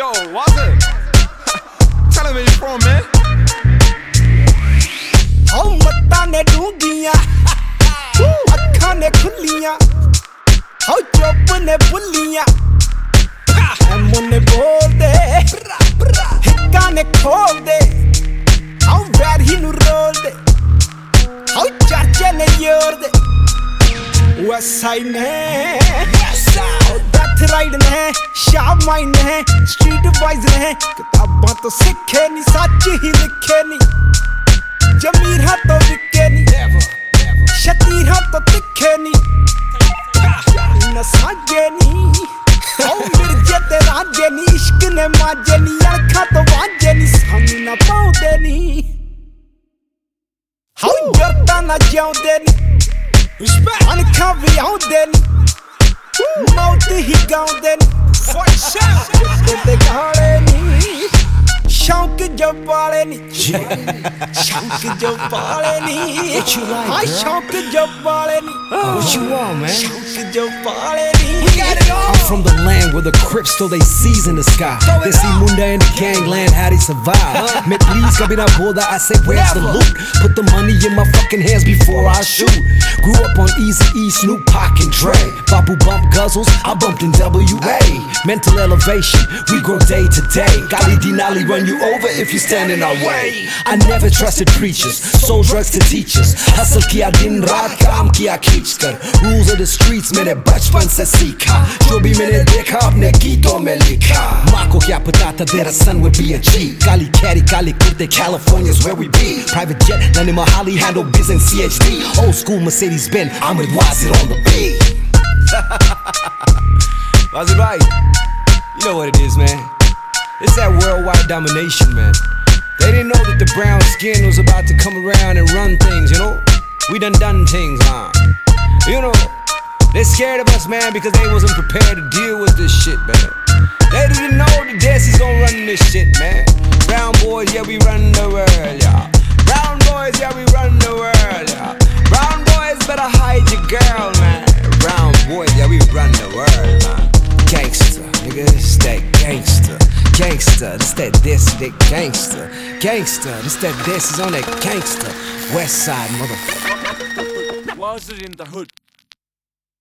Yo, what's it? Tell him where you from, man. Oh, mata ne dungiya, akhan ne khulliya, oh chop ne bulliya, mun ne bol de, hikka ne khol de, oh bad hi nu roll de, oh charche ne yor de, west side ne, oh that right ne, sharp mind ne, street wise ne, kitaban to sikhe ni, sach hi likhe ni. जमीर हा तो बिके नी, शतीर हा तो तिखे नी, न साजे नी, ओ मिर्जे ते राजे नी, इश्क ने माजे नी, अड़खा तो वाजे नी, सामने ना पाउंदे नी, हाउ जरता ना जाउंदे नी, अनखा भी आउंदे नी, मौत ही गाउंदे नी, ते गाले नी. शौक जो पाले नी, शौक जो पाले नी, हाँ शौक जो पाले नी. What you want, man? शौक जो पाले नी. I'm from the land where the Crips still they seize in the sky. They see Munda in the gangland, how they survive. Me please, kabhi na boda, I say where's the loot? Put the money in my fucking hands before I shoot. Grew up on Easy E, Snoop, Pac and Dre. Babu bump guzzles, I bumped in WA. Mental elevation, we grow day to day. Gali Dinali run you over if you stand in our way. I never trusted preachers, sold drugs to teachers. Hustle kiya din raat, kaam kiya khich kar. Rules of the streets mere bachpan se seekha. Jo bhi maine dekha apne geeton mein likha. Maa ko kya pata tha their son would be a G. Kali caddy, Kali kurte, California's where we be. Private jet, Nani Mahali, handle biz and CHD. Old school Mercedes Benz, I'm with Wazir on the beat. Wazir right, you know what it is, man. It's that worldwide domination, man. They didn't know that the brown skin was about to come around and run things, you know? We done things, huh? You know, they're scared of us, man, because they wasn't prepared to deal with this shit, man. They didn't know the Desi's gonna run this shit, man. Brown boys, yeah, we run the world, yeah. Brown boys, yeah, we run the world, yeah. Brown boys, better hide your girl, man. Brown boys, yeah, we run the world, man. Gangster, nigga, it's that gangster. Gangster, this that gangster. Gangster, this that this is on that gangster. West side, motherfucker. Was it in the hood?